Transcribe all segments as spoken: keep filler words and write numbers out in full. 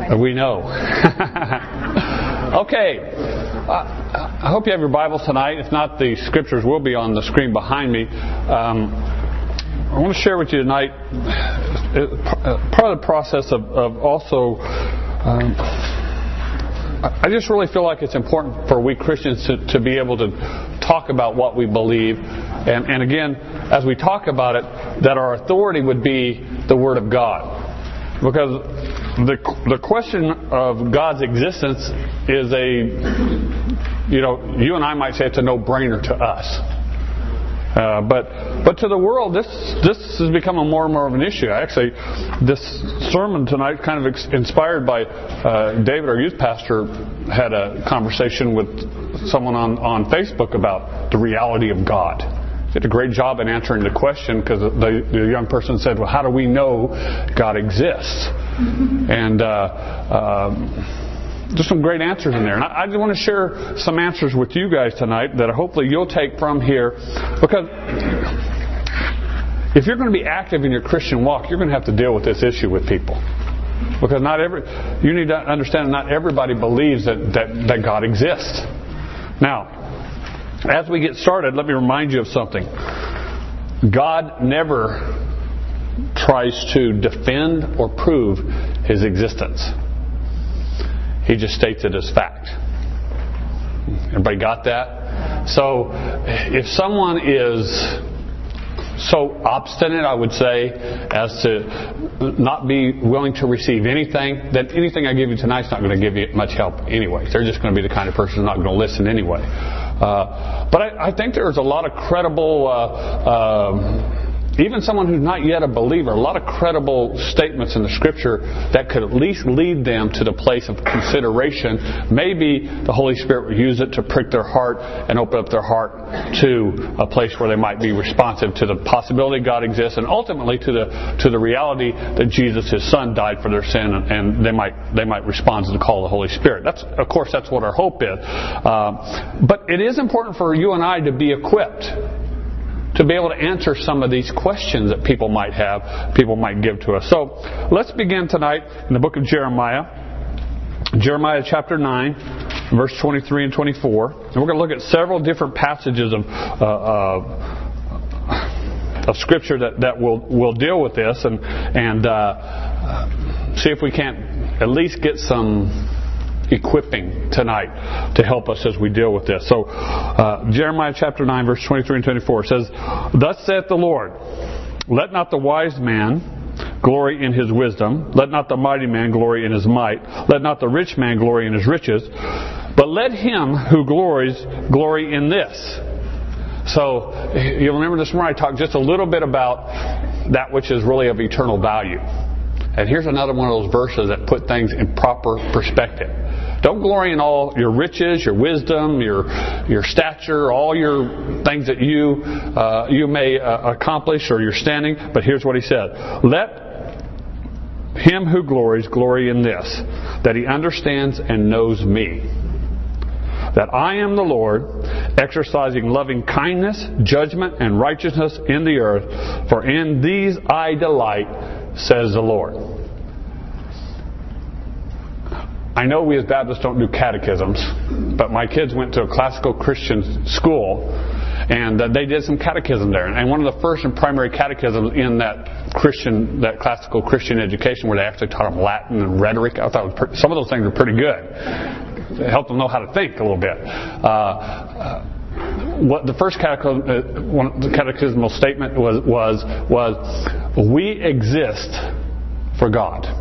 We know. Okay. Uh, I hope you have your Bibles tonight. If not, the scriptures will be on the screen behind me. Um, I want to share with you tonight part of the process of, of also... Um, I just really feel like it's important for we Christians to, to be able to talk about what we believe. And, and again, as we talk about it, that our authority would be the Word of God. Because the the question of God's existence is a, you know, you and I might say it's a no-brainer to us. Uh, but but to the world, this this is becoming more and more of an issue. Actually, this sermon tonight, kind of ex- inspired by uh, David, our youth pastor, had a conversation with someone on, on Facebook about the reality of God. He did a great job in answering the question, because the, the young person said, well, how do we know God exists? And uh, um, there's some great answers in there. And I, I just want to share some answers with you guys tonight that hopefully you'll take from here. Because if you're going to be active in your Christian walk, you're going to have to deal with this issue with people. Because not every, you need to understand that not everybody believes that, that, that God exists. Now, as we get started, let me remind you of something. God never tries to defend or prove His existence. He just states it as fact. Everybody got that? So, if someone is so obstinate, I would say, as to not be willing to receive anything, then anything I give you tonight's not going to give you much help anyway. They're just going to be the kind of person who's not going to listen anyway. Uh, but I, I think there's a lot of credible... Uh, uh, Even someone who's not yet a believer, a lot of credible statements in the Scripture that could at least lead them to the place of consideration. Maybe the Holy Spirit will use it to prick their heart and open up their heart to a place where they might be responsive to the possibility God exists, and ultimately to the to the reality that Jesus, His Son, died for their sin, and, and they might they might respond to the call of the Holy Spirit. That's, of course, that's what our hope is. Uh, but it is important for you and I to be equipped to be able to answer some of these questions that people might have, people might give to us. So, let's begin tonight in the book of Jeremiah. Jeremiah chapter nine, verse twenty-three and twenty-four. And we're going to look at several different passages of uh, uh, of Scripture that, that will will deal with this, and, and uh, see if we can't at least get some equipping tonight to help us as we deal with this. So, uh, Jeremiah chapter nine, verse twenty-three and twenty-four says, "Thus saith the Lord, let not the wise man glory in his wisdom, let not the mighty man glory in his might, let not the rich man glory in his riches, but let him who glories glory in this." So, you'll remember this morning I talked just a little bit about that which is really of eternal value. And here's another one of those verses that put things in proper perspective. Don't glory in all your riches, your wisdom, your your stature, all your things that you uh, you may uh, accomplish or your standing. But here's what he said: let him who glories glory in this, that he understands and knows me, that I am the Lord, exercising loving kindness, judgment, and righteousness in the earth. For in these I delight, says the Lord. I know we as Baptists don't do catechisms, but my kids went to a classical Christian school, and uh, they did some catechism there. And one of the first and primary catechisms in that Christian, that classical Christian education, where they actually taught them Latin and rhetoric, I thought it was pretty, some of those things were pretty good. It helped them know how to think a little bit. Uh, uh, what the first catechism, uh, one, the catechismal statement was was was we exist for God.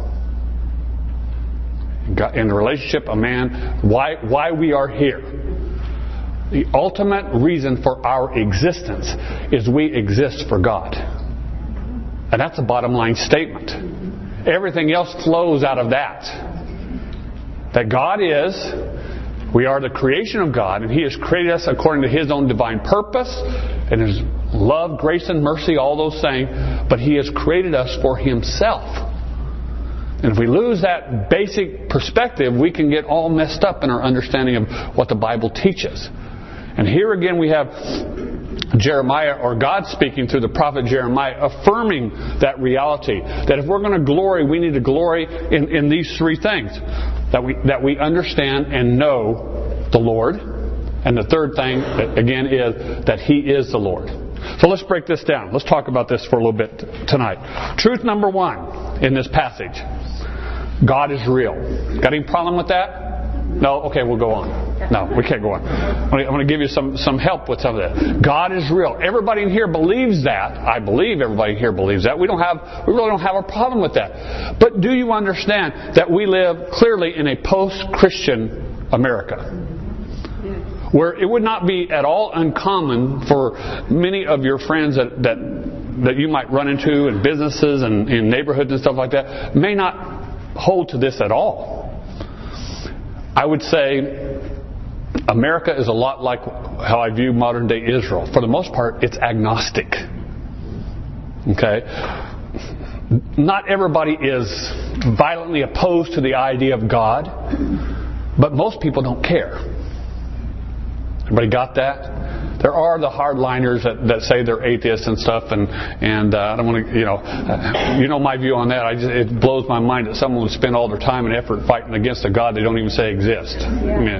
In the relationship of man, why why we are here. The ultimate reason for our existence is we exist for God. And that's a bottom line statement. Everything else flows out of that. That God is, we are the creation of God, and He has created us according to His own divine purpose and His love, grace, and mercy, all those things. But He has created us for Himself. And if we lose that basic perspective, we can get all messed up in our understanding of what the Bible teaches. And here again we have Jeremiah, or God speaking through the prophet Jeremiah, affirming that reality. That if we're going to glory, we need to glory in, in these three things. That we, that we understand and know the Lord. And the third thing, again, is that He is the Lord. So let's break this down. Let's talk about this for a little bit tonight. Truth number one in this passage. God is real. Got any problem with that? No? Okay, we'll go on. No, we can't go on. I'm going to give you some, some help with some of that. God is real. Everybody in here believes that. I believe everybody here believes that. We don't have, we really don't have a problem with that. But do you understand that we live clearly in a post-Christian America? Where it would not be at all uncommon for many of your friends that, that, that you might run into in businesses and in neighborhoods and stuff like that may not hold to this at all. I would say America is a lot like how I view modern day Israel. For the most part, it's agnostic. Okay? Not everybody is violently opposed to the idea of God, but most people don't care. Everybody got that? There are the hardliners that, that say they're atheists and stuff, and and uh, I don't want to, you know, uh, you know my view on that. I just, it blows my mind that someone would spend all their time and effort fighting against a God they don't even say exists. Yeah. I mean,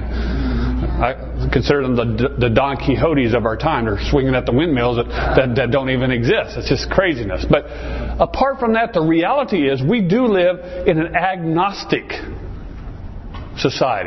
I consider them the the Don Quixotes of our time. They're swinging at the windmills that, that that don't even exist. It's just craziness. But apart from that, the reality is we do live in an agnostic society.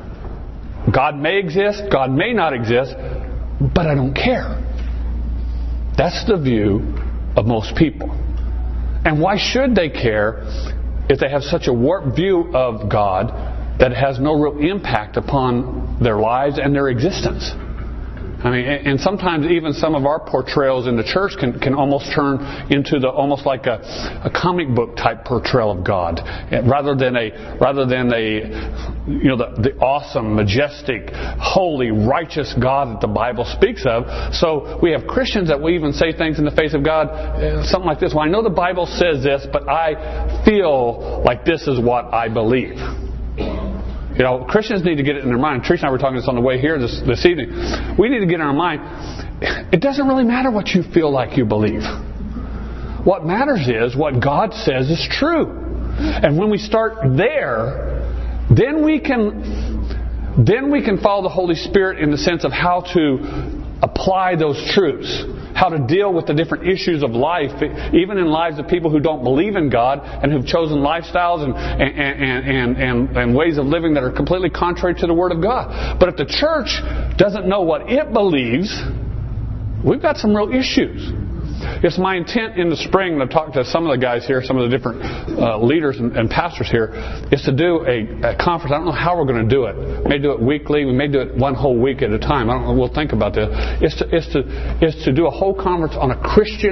God may exist, God may not exist, but I don't care. That's the view of most people. And why should they care if they have such a warped view of God that has no real impact upon their lives and their existence? I mean, and sometimes even some of our portrayals in the church can, can almost turn into the almost like a, a comic book type portrayal of God, rather than a rather than a you know the, the awesome, majestic, holy, righteous God that the Bible speaks of. So we have Christians that will even say things in the face of God, something like this. Well, I know the Bible says this, but I feel like this is what I believe. You know, Christians need to get it in their mind. Trish and I were talking this on the way here this, this evening. We need to get in our mind, it doesn't really matter what you feel like you believe. What matters is what God says is true. And when we start there, then we can then we can follow the Holy Spirit in the sense of how to apply those truths. How to deal with the different issues of life, even in lives of people who don't believe in God and who've chosen lifestyles and, and, and, and, and ways of living that are completely contrary to the Word of God. But if the church doesn't know what it believes, we've got some real issues. It's my intent in the spring, and I've talked to some of the guys here, some of the different uh, leaders and, and pastors here, is to do a, a conference. I don't know how we're going to do it. We may do it weekly. We may do it one whole week at a time. I don't know. We'll think about that. It's to, it's to, it's to do a whole conference on a Christian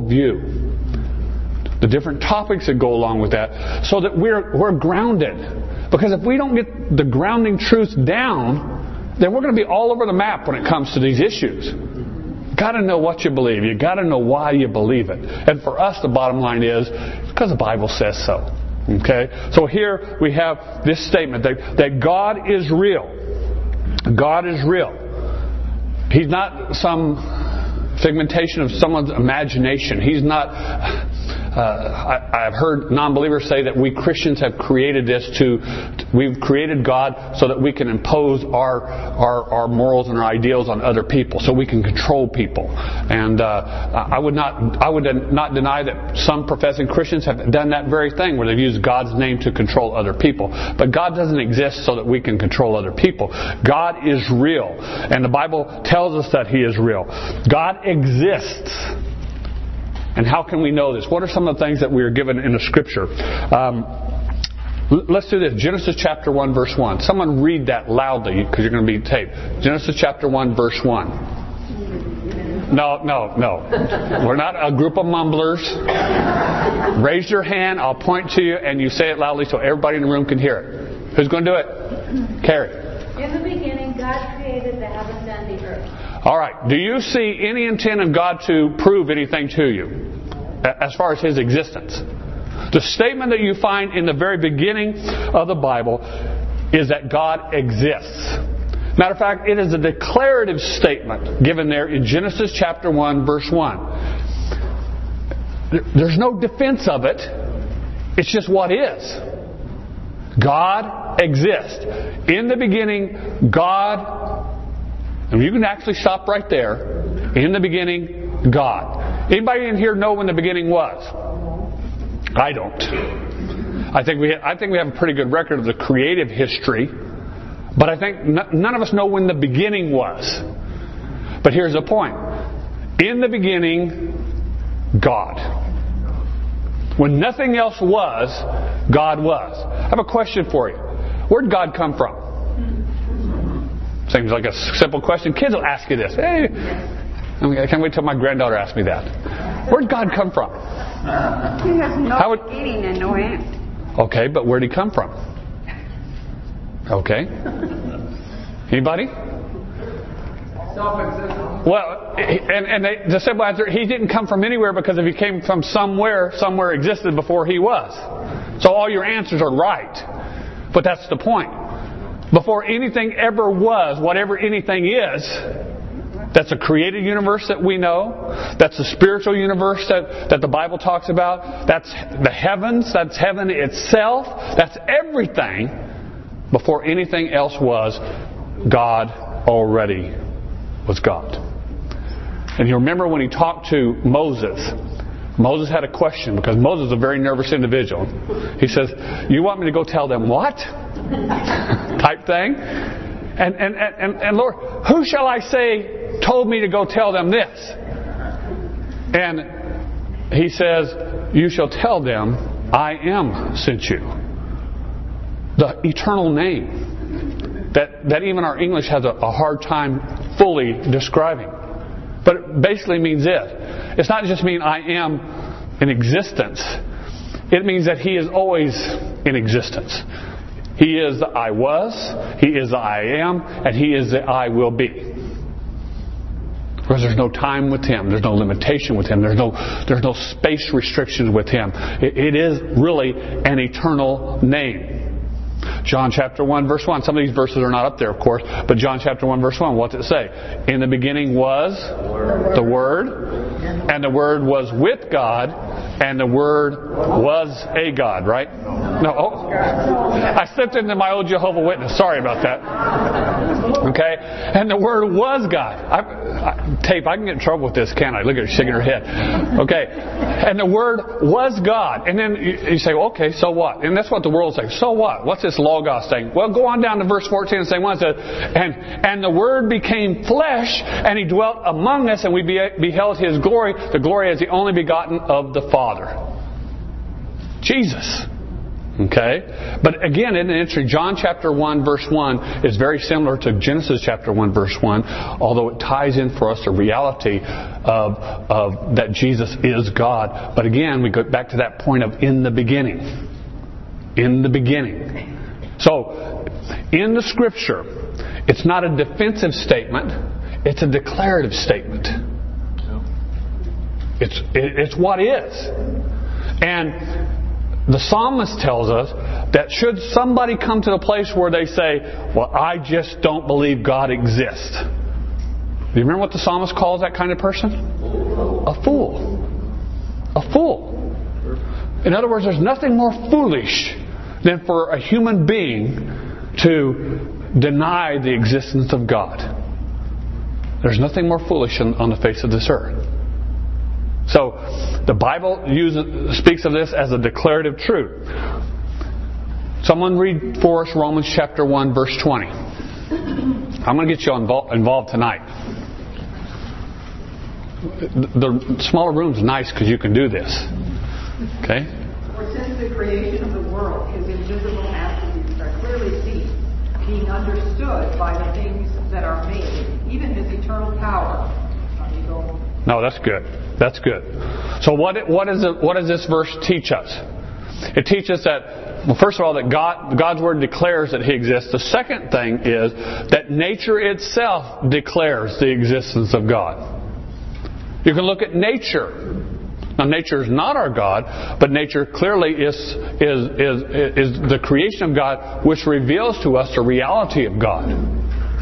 worldview. The different topics that go along with that, so that we're we're grounded. Because if we don't get the grounding truths down, then we're going to be all over the map when it comes to these issues. Got to know what you believe. You got to know why you believe it. And for us, the bottom line is because the Bible says so. Okay? So here we have this statement that, that God is real. God is real. He's not some segmentation of someone's imagination. He's not... Uh, I, I've heard non-believers say that we Christians have created this to, we've created God so that we can impose our, our, our morals and our ideals on other people, so we can control people. And uh, I would not, I would not deny that some professing Christians have done that very thing, where they've used God's name to control other people. But God doesn't exist so that we can control other people. God is real, and the Bible tells us that He is real. God exists. And how can we know this? What are some of the things that we are given in the Scripture? Um, let's do this. Genesis chapter one, verse one. Someone read that loudly, because you're going to be taped. Genesis chapter one, verse one. No, no, no. We're not a group of mumblers. Raise your hand. I'll point to you, and you say it loudly so everybody in the room can hear it. Who's going to do it? Carrie. In the beginning, God created the heavens and the earth. All right. Do you see any intent of God to prove anything to you as far as His existence? The statement that you find in the very beginning of the Bible is that God exists. Matter of fact, it is a declarative statement given there in Genesis chapter one, verse one. There's no defense of it. It's just what is. God exists. In the beginning, God, and you can actually stop right there. In the beginning, God. Anybody in here know when the beginning was? I don't. I think we I think we have a pretty good record of the creative history, but I think n- none of us know when the beginning was. But here's the point. In the beginning, God. When nothing else was, God was. I have a question for you. Where'd God come from? Seems like a simple question. Kids will ask you this. Hey, I can't wait till my granddaughter asks me that. Where'd God come from? He has no How would, beginning and no end. Okay, but where'd he come from? Okay. Anybody? Self-existent. Well, and, and they, the simple answer, he didn't come from anywhere, because if he came from somewhere, somewhere existed before he was. So all your answers are right. But that's the point. Before anything ever was, whatever anything is, that's a created universe that we know, that's a spiritual universe that, that the Bible talks about, that's the heavens, that's heaven itself, that's everything. Before anything else was, God already was God. And you remember when he talked to Moses, Moses had a question, because Moses is a very nervous individual. He says, you want me to go tell them what? Type thing. And, and, and, and Lord, who shall I say told me to go tell them this? And he says, you shall tell them, I am sent you. The eternal name that, that even our English has a, a hard time fully describing. But it basically means this. It's not just mean I am in existence. It means that He is always in existence. He is the I was, He is the I am, and He is the I will be. Because there's no time with Him, there's no limitation with Him, there's no there's no space restrictions with Him. It, it is really an eternal name. John chapter one verse one. Some of these verses are not up there, of course, but John chapter one verse one, what's it say? In the beginning was the Word, and the Word was with God, and the Word was a God, right? No, oh, I slipped into my old Jehovah Witness. Sorry about that. Okay, and the Word was God. I, I, tape, I can get in trouble with this, can't I? Look at her shaking her head. Okay, and the Word was God. And then you, you say, well, okay, so what? And that's what the world's saying. So what? What's this Logos thing? Well, go on down to verse fourteen and say, one says, and and the Word became flesh, and He dwelt among us, and we beheld His glory, the glory as the only begotten of the Father. Jesus. Okay? But again, in the entry, John chapter one verse one is very similar to Genesis chapter one verse one, although it ties in for us the reality of, of that Jesus is God. But again, we go back to that point of in the beginning. In the beginning. So, in the Scripture, it's not a defensive statement, it's a declarative statement. It's, it's what is. And the psalmist tells us that should somebody come to the place where they say, well, I just don't believe God exists. Do you remember what the psalmist calls that kind of person? A fool. A fool. In other words, there's nothing more foolish than for a human being to deny the existence of God. There's nothing more foolish on, on the face of this earth. So, the Bible uses, speaks of this as a declarative truth. Someone read for us Romans chapter one verse twenty. I'm going to get you involved, involved tonight. The, the smaller room's nice because you can do this. Okay? For since the creation of the world, His invisible attributes are clearly seen, being understood by the things that are made, even His eternal power. No, that's good. That's good. So what what is it, what does this verse teach us? It teaches that, well, first of all, that God God's Word declares that He exists. The second thing is that nature itself declares the existence of God. You can look at nature. Now, nature is not our God, but nature clearly is is is is the creation of God, which reveals to us the reality of God.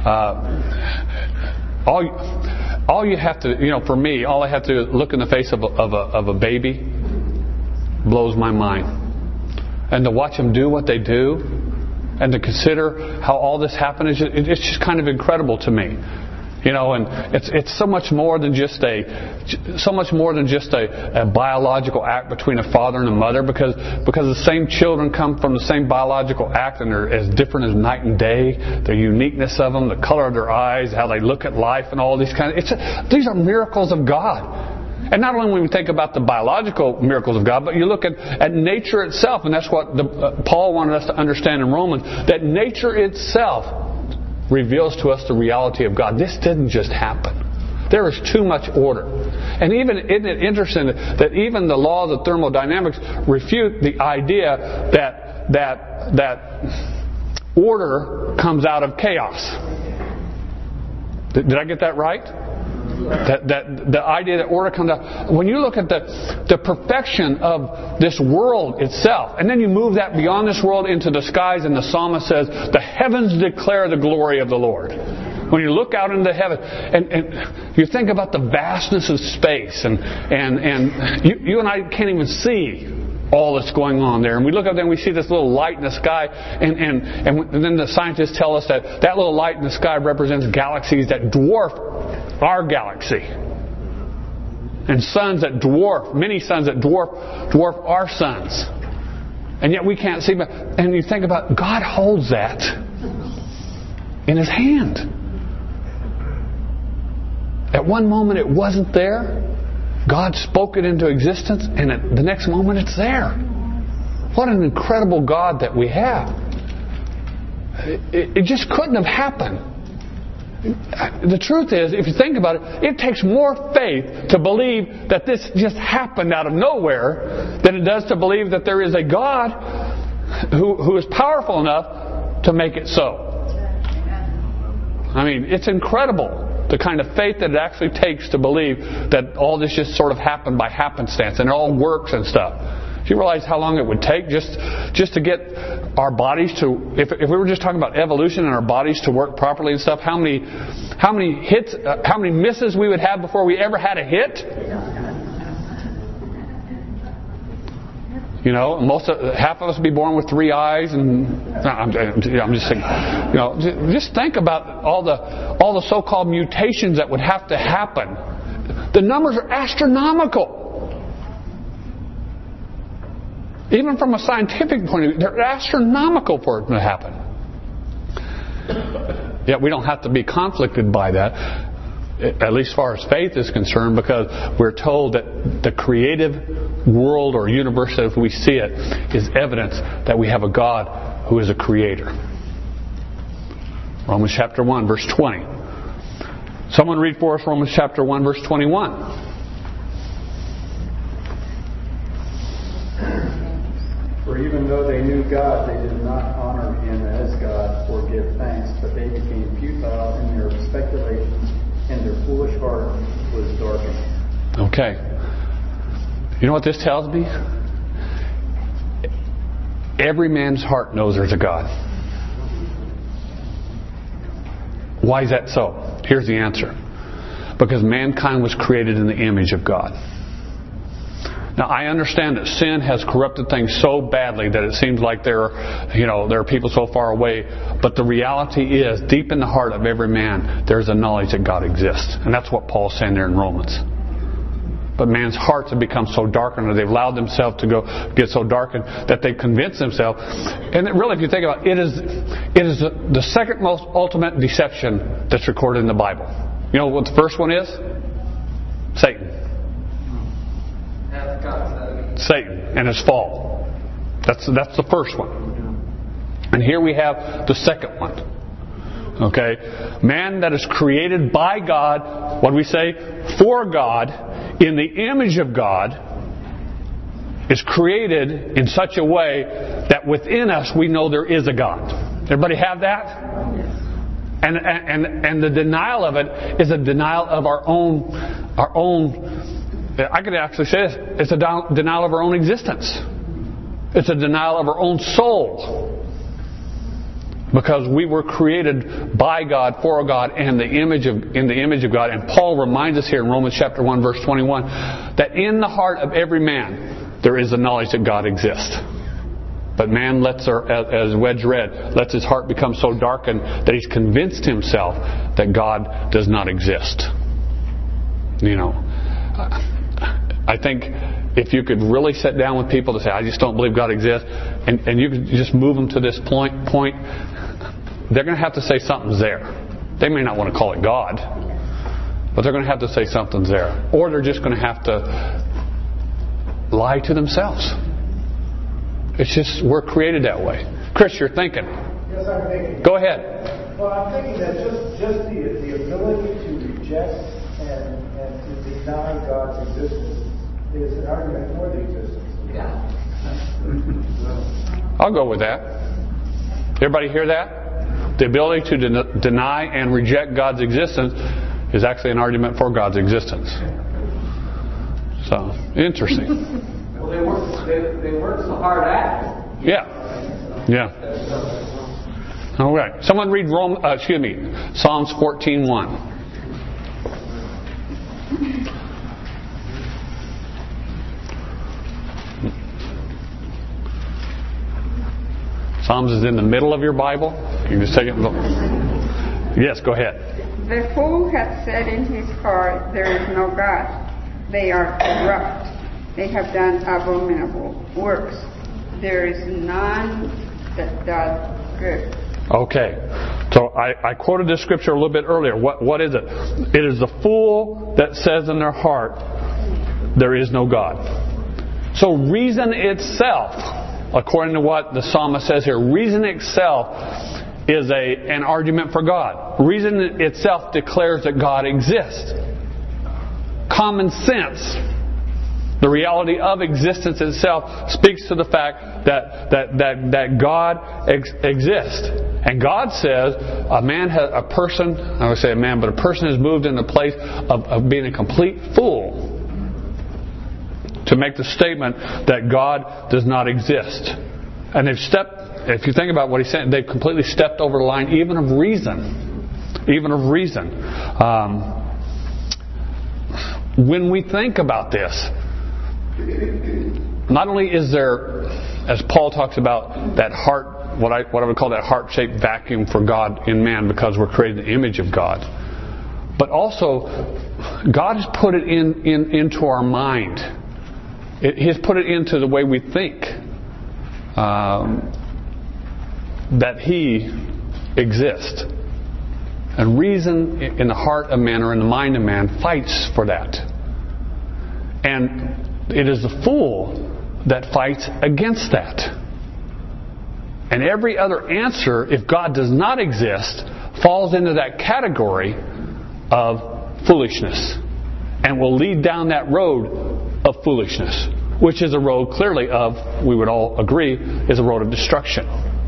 Uh, all, all you have to, you know, for me, all I have to do is look in the face of a, of a, of a baby blows my mind. And to watch them do what they do, and to consider how all this happened, is just, it's just kind of incredible to me. You know, and it's it's so much more than just a so much more than just a, a biological act between a father and a mother, because because the same children come from the same biological act, and they're as different as night and day. The uniqueness of them, the color of their eyes, how they look at life, and all these kinds of, it's a, these are miracles of God. And not only when we think about the biological miracles of God, but you look at, at nature itself, and that's what the, uh, Paul wanted us to understand in Romans, that nature itself reveals to us the reality of God. This didn't just happen. There is too much order. And even, isn't it interesting that even the laws of thermodynamics refute the idea that that that order comes out of chaos? Did, did I get that right? That, that the idea that order comes out. When you look at the the perfection of this world itself, and then you move that beyond this world into the skies, and the psalmist says, "The heavens declare the glory of the Lord." When you look out into heaven, and, and you think about the vastness of space, and and and you, you and I can't even see all that's going on there. And we look up there and we see this little light in the sky, and, and, and then the scientists tell us that that little light in the sky represents galaxies that dwarf our galaxy. And suns that dwarf, many suns that dwarf dwarf our suns. And yet we can't see. And you think about, God holds that in His hand. At one moment it wasn't there. God spoke it into existence, and at the next moment it's there. What an incredible God that we have. It, it just couldn't have happened. The truth is, if you think about it, it takes more faith to believe that this just happened out of nowhere than it does to believe that there is a God who, who is powerful enough to make it so. I mean, it's incredible. The kind of faith that it actually takes to believe that all this just sort of happened by happenstance and it all works and stuff. Do you realize how long it would take just just to get our bodies to, if if we were just talking about evolution and our bodies to work properly and stuff, how many how many hits, uh, how many misses we would have before we ever had a hit? You know, most of, half of us would be born with three eyes, and no, I'm, I'm just saying, you know, just think about all the all the so-called mutations that would have to happen. The numbers are astronomical. Even from a scientific point of view, they're astronomical for it to happen. Yet we don't have to be conflicted by that, at least as far as faith is concerned, because we're told that the creative world or universe as we see it is evidence that we have a God who is a creator. Romans chapter one, verse twenty. Someone read for us Romans chapter one, verse twenty-one. For even though they knew God, they did not honor Him as God or give thanks, but they became futile in their speculations, and their foolish heart was darkened. Okay. You know what this tells me? Every man's heart knows there's a God. Why is that so? Here's the answer. Because mankind was created in the image of God. Now, I understand that sin has corrupted things so badly that it seems like there are, you know, there are people so far away. But the reality is, deep in the heart of every man, there's a knowledge that God exists. And that's what Paul's saying there in Romans. But man's hearts have become so darkened, or they've allowed themselves to go get so darkened that they've convinced themselves. And really, if you think about it, it is, it is the second most ultimate deception that's recorded in the Bible. You know what the first one is? Satan. Satan and his fall. That's that's the first one. And here we have the second one. Okay? Man that is created by God, what do we say? For God, in the image of God, is created in such a way that within us we know there is a God. Everybody have that? And and and the denial of it is a denial of our own our own I could actually say this. It's a denial of our own existence. It's a denial of our own soul. Because we were created by God, for God, and the image of, in the image of God. And Paul reminds us here in Romans chapter one, verse twenty-one, that in the heart of every man there is the knowledge that God exists. But man lets, as Wedge read, lets his heart become so darkened that he's convinced himself that God does not exist. You know, I think if you could really sit down with people to say, I just don't believe God exists, and, and you could just move them to this point, point, they're going to have to say something's there. They may not want to call it God, but they're going to have to say something's there. Or they're just going to have to lie to themselves. It's just, we're created that way. Chris, you're thinking. Yes, I'm thinking. Go ahead. Well, I'm thinking that just, just the, the ability to reject and, and to deny God's existence is an argument for the existence. Yeah. I'll go with that. Everybody hear that? The ability to den- deny and reject God's existence is actually an argument for God's existence. So, interesting. Well, they work, they, they work so hard at it. Yeah. Yeah. All right. Someone read Rome, uh, excuse me, Psalms fourteen one. Psalms is in the middle of your Bible. You can just take it. Yes, go ahead. The fool hath said in his heart, there is no God. They are corrupt. They have done abominable works. There is none that doth good. Okay. So I, I quoted this scripture a little bit earlier. What What is it? It is the fool that says in their heart, there is no God. So reason itself, according to what the psalmist says here, reason itself is a an argument for God. Reason itself declares that God exists. Common sense, the reality of existence itself, speaks to the fact that that that, that God ex- exists. And God says a man, has, a person, I would say a man, but a person has moved in a place of, of being a complete fool to make the statement that God does not exist. And they've stepped, if you think about what he's saying, they've completely stepped over the line even of reason. Even of reason. Um, when we think about this, not only is there, as Paul talks about, that heart, what I what I would call that heart-shaped vacuum for God in man because we're created in the image of God, but also God has put it in, in into our mind. It, He has put it into the way we think. Um, that He exists. And reason in the heart of man or in the mind of man fights for that. And it is the fool that fights against that. And every other answer, if God does not exist, falls into that category of foolishness. And will lead down that road of foolishness. Which is a road clearly of, we would all agree, is a road of destruction.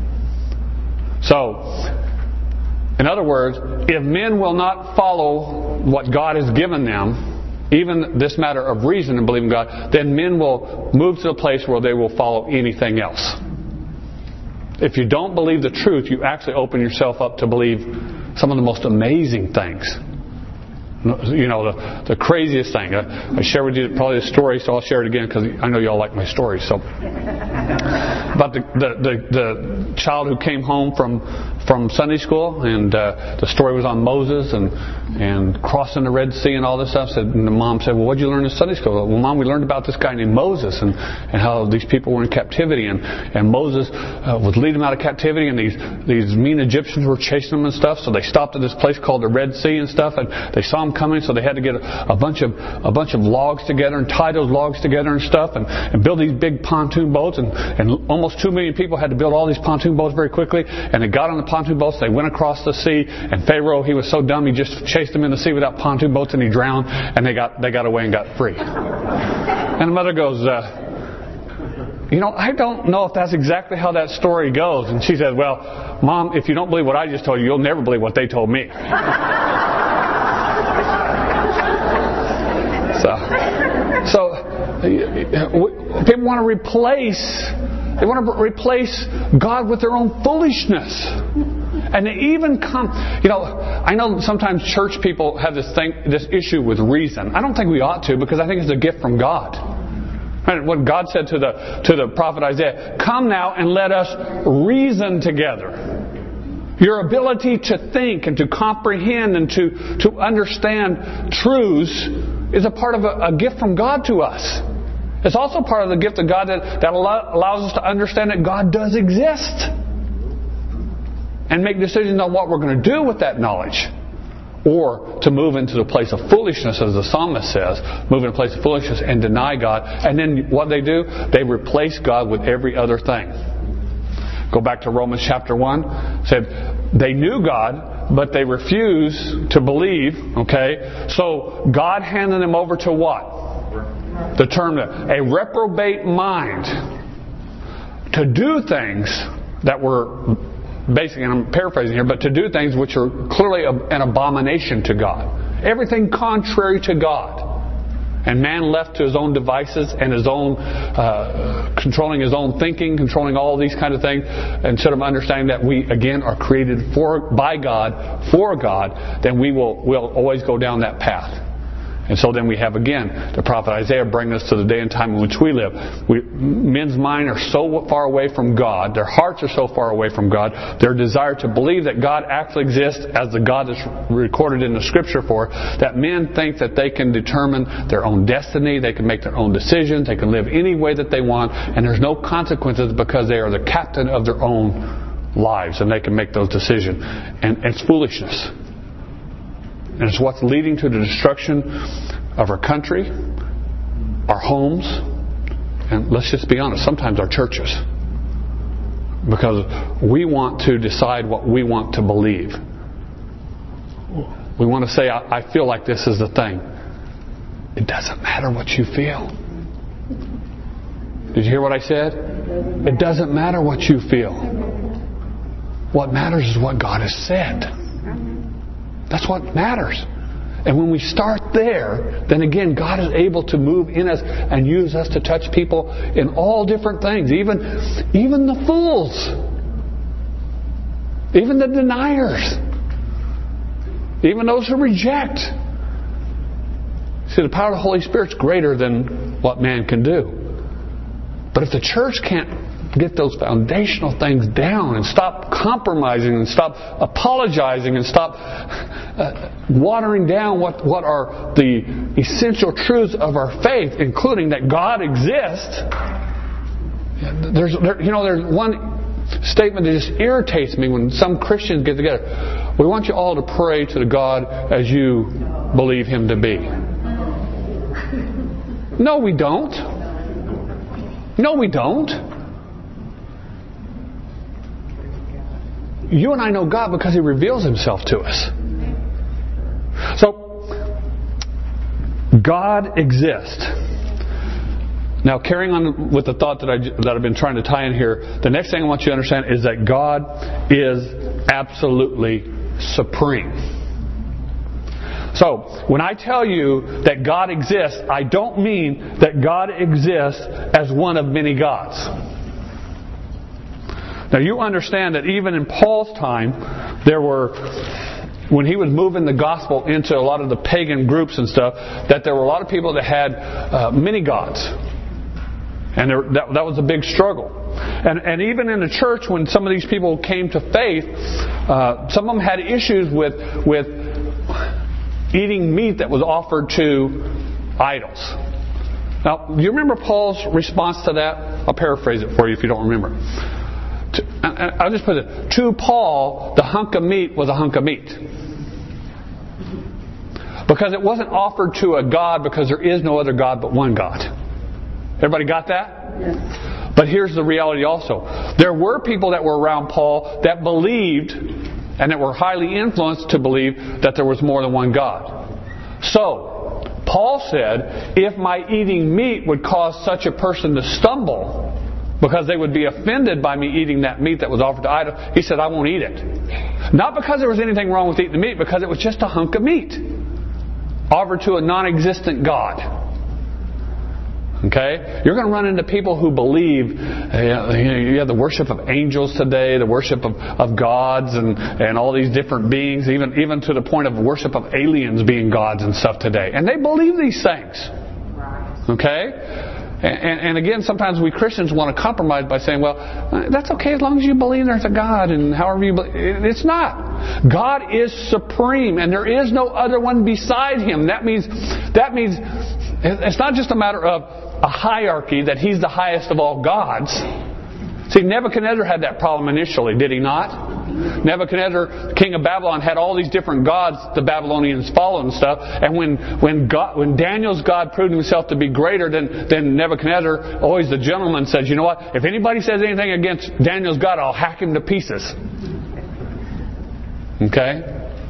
So, in other words, if men will not follow what God has given them, even this matter of reason and believing God, then men will move to a place where they will follow anything else. If you don't believe the truth, you actually open yourself up to believe some of the most amazing things. You know, the, the craziest thing. I, I shared with you probably the story, so I'll share it again because I know y'all like my stories. So, about the, the, the, the child who came home from from Sunday school, and uh, the story was on Moses and and crossing the Red Sea and all this stuff. Said, and the mom said, "Well, what did you learn in Sunday school?" "Well, Mom, we learned about this guy named Moses and, and how these people were in captivity, and and Moses uh, would lead them out of captivity, and these these mean Egyptians were chasing them and stuff. So they stopped at this place called the Red Sea and stuff, and they saw them coming, so they had to get a, a bunch of a bunch of logs together and tie those logs together and stuff, and, and build these big pontoon boats, and, and almost two million people had to build all these pontoon boats very quickly, and they got on the pontoon boats, they went across the sea, and Pharaoh, he was so dumb, he just chased them in the sea without pontoon boats, and he drowned, and they got they got away and got free." And the mother goes, uh, "You know, I don't know if that's exactly how that story goes." And she said, "Well, Mom, if you don't believe what I just told you, you'll never believe what they told me." So, so people want to replace They want to replace God with their own foolishness. And they even come, you know, I know sometimes church people have this thing, this issue with reason. I don't think we ought to, because I think it's a gift from God. And what God said to the to the prophet Isaiah, come now and let us reason together. Your ability to think and to comprehend and to, to understand truths is a part of a, a gift from God to us. It's also part of the gift of God that, that allow, allows us to understand that God does exist. And make decisions on what we're going to do with that knowledge. Or to move into the place of foolishness, as the psalmist says. Move into a place of foolishness and deny God. And then what they do? They replace God with every other thing. Go back to Romans chapter one. It said they knew God, but they refused to believe. Okay? So God handed them over to what? The term, a reprobate mind. To do things that were... basically, and I'm paraphrasing here, but to do things which are clearly an abomination to God. Everything contrary to God. And man left to his own devices and his own, uh, controlling his own thinking, controlling all these kind of things, instead of understanding that we, again, are created for by God, for God, then we will will always go down that path. And so then we have, again, the prophet Isaiah bringing us to the day and time in which we live. We, men's minds are so far away from God. Their hearts are so far away from God. Their desire to believe that God actually exists as the God that's recorded in the Scripture for, that men think that they can determine their own destiny, they can make their own decisions, they can live any way that they want, and there's no consequences because they are the captain of their own lives and they can make those decisions. And it's foolishness. And it's what's leading to the destruction of our country, our homes, and let's just be honest, sometimes our churches. Because we want to decide what we want to believe. We want to say, I, I feel like this is the thing. It doesn't matter what you feel. Did you hear what I said? It doesn't matter what you feel. What matters is what God has said. That's what matters. And when we start there, then again, God is able to move in us and use us to touch people in all different things. Even, even the fools. Even the deniers. Even those who reject. See, the power of the Holy Spirit's greater than what man can do. But if the church can't get those foundational things down and stop compromising and stop apologizing and stop uh, watering down what, what are the essential truths of our faith, including that God exists. There's, there, you know, there's one statement that just irritates me when some Christians get together. We want you all to pray to the God as you believe Him to be. No, we don't. No, we don't. You and I know God because He reveals Himself to us. So, God exists. Now, carrying on with the thought that, I, that I've been trying to tie in here, the next thing I want you to understand is that God is absolutely supreme. So, when I tell you that God exists, I don't mean that God exists as one of many gods. Now you understand that even in Paul's time, there were, when he was moving the gospel into a lot of the pagan groups and stuff, that there were a lot of people that had uh, many gods. And there, that, that was a big struggle. And, and even in the church, when some of these people came to faith, uh, some of them had issues with, with eating meat that was offered to idols. Now, do you remember Paul's response to that? I'll paraphrase it for you if you don't remember. I'll just put it. To Paul, the hunk of meat was a hunk of meat. Because it wasn't offered to a God because there is no other God but one God. Everybody got that? Yes. But here's the reality also. There were people that were around Paul that believed and that were highly influenced to believe that there was more than one God. So, Paul said, if my eating meat would cause such a person to stumble, because they would be offended by me eating that meat that was offered to idols, he said, I won't eat it. Not because there was anything wrong with eating the meat, because it was just a hunk of meat offered to a non-existent God. Okay? You're going to run into people who believe, uh, you have the worship of angels today, the worship of, of gods and, and all these different beings, even, even to the point of worship of aliens being gods and stuff today. And they believe these things. Okay? And, and again, sometimes we Christians want to compromise by saying, well, that's okay as long as you believe there's a God and however you believe. It's not. God is supreme and there is no other one beside Him. That means, that means it's not just a matter of a hierarchy that He's the highest of all gods. See, Nebuchadnezzar had that problem initially, did he not? Nebuchadnezzar, king of Babylon, had all these different gods the Babylonians followed and stuff. And when when God, when Daniel's God proved himself to be greater than, than Nebuchadnezzar, always the gentleman says, you know what? If anybody says anything against Daniel's God, I'll hack him to pieces. Okay?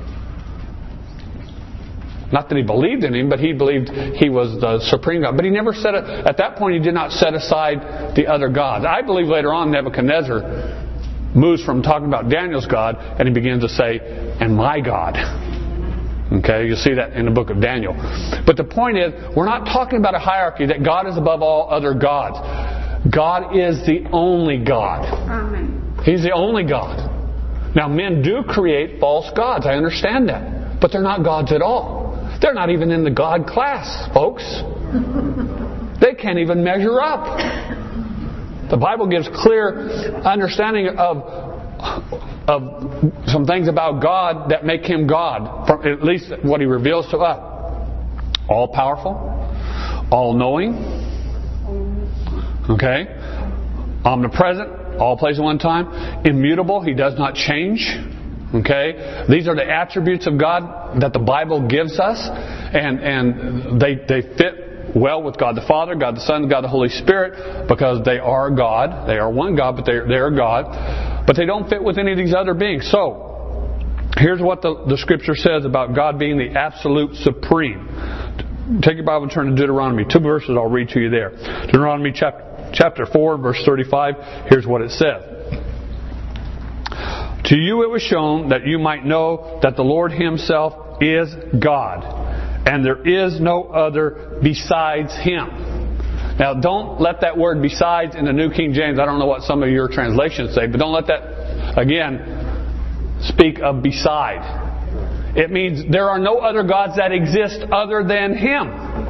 Not that he believed in him, but he believed he was the supreme God. But he never set it, at that point he did not set aside the other gods. I believe later on Nebuchadnezzar moves from talking about Daniel's God and he begins to say, and my God. Okay, you'll see that in the book of Daniel. But the point is, we're not talking about a hierarchy that God is above all other gods. God is the only God. Amen. He's the only God. Now men do create false gods, I understand that. But they're not gods at all. They're not even in the God class, folks. They can't even measure up. The Bible gives clear understanding of of some things about God that make Him God, from at least what He reveals to us. All powerful, all knowing, okay, omnipresent, all places at one time, immutable, He does not change. Okay, these are the attributes of God that the Bible gives us, and and they they fit well with God the Father, God the Son, God the Holy Spirit, because they are God. They are one God, but they they are God. But they don't fit with any of these other beings. So here's what the, the Scripture says about God being the absolute supreme. Take your Bible and turn to Deuteronomy. Two verses I'll read to you there. Deuteronomy chapter chapter four, verse thirty-five. Here's what it says. To you it was shown that you might know that the Lord Himself is God, and there is no other besides Him. Now don't let that word besides in the New King James, I don't know what some of your translations say, but don't let that, again, speak of beside. It means there are no other gods that exist other than Him.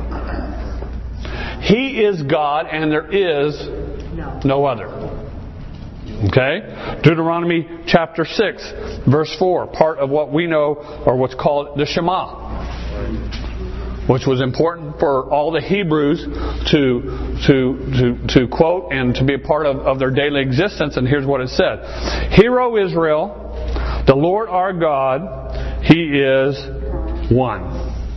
He is God, and there is no other. Okay? Deuteronomy chapter six, verse four, part of what we know, or what's called the Shema, which was important for all the Hebrews to to to, to quote and to be a part of, of their daily existence. And here's what it said. Hear, O Israel, the Lord our God, He is one.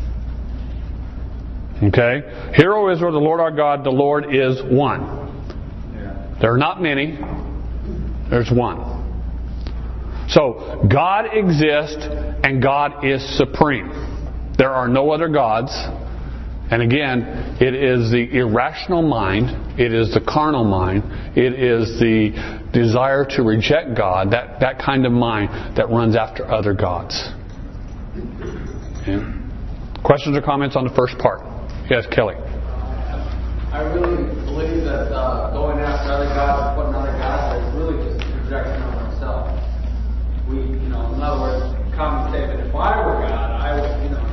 Okay? Hear, O Israel, the Lord our God, the Lord is one. There are not many. There's one. So, God exists and God is supreme. There are no other gods. And again, it is the irrational mind, it is the carnal mind, it is the desire to reject God, that, that kind of mind that runs after other gods. Okay. Questions or comments on the first part? Yes, Kelly. I really believe that uh, going after other gods and putting other gods is really just a projection of ourselves. We, you know, in other words, come and say that if I were God, I would, you know.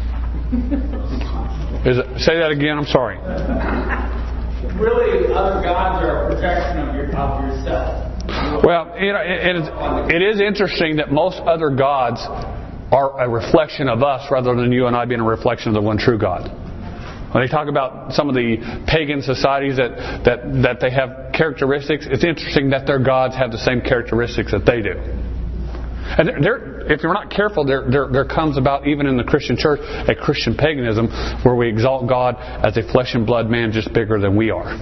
Is it, say that again. I'm sorry. Really, other gods are a projection of your of yourself. Well, you know, it, it, is, it is interesting that most other gods are a reflection of us rather than you and I being a reflection of the one true God. When they talk about some of the pagan societies that, that, that they have characteristics, it's interesting that their gods have the same characteristics that they do. And there, there, if you're not careful, there, there, there comes about, even in the Christian church, a Christian paganism where we exalt God as a flesh and blood man just bigger than we are.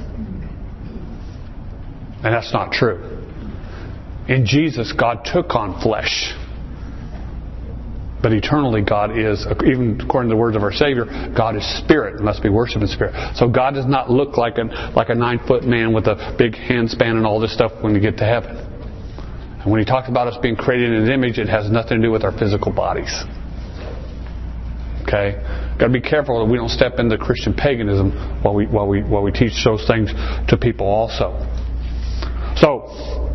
And that's not true. In Jesus, God took on flesh. But eternally, God is, even according to the words of our Savior, God is spirit and must be worshipped in spirit. So God does not look like a, like a nine-foot man with a big handspan and all this stuff when you get to heaven. And when He talks about us being created in His image, it has nothing to do with our physical bodies. Okay? Okay? Got to be careful that we don't step into Christian paganism while we while we while we teach those things to people also. So,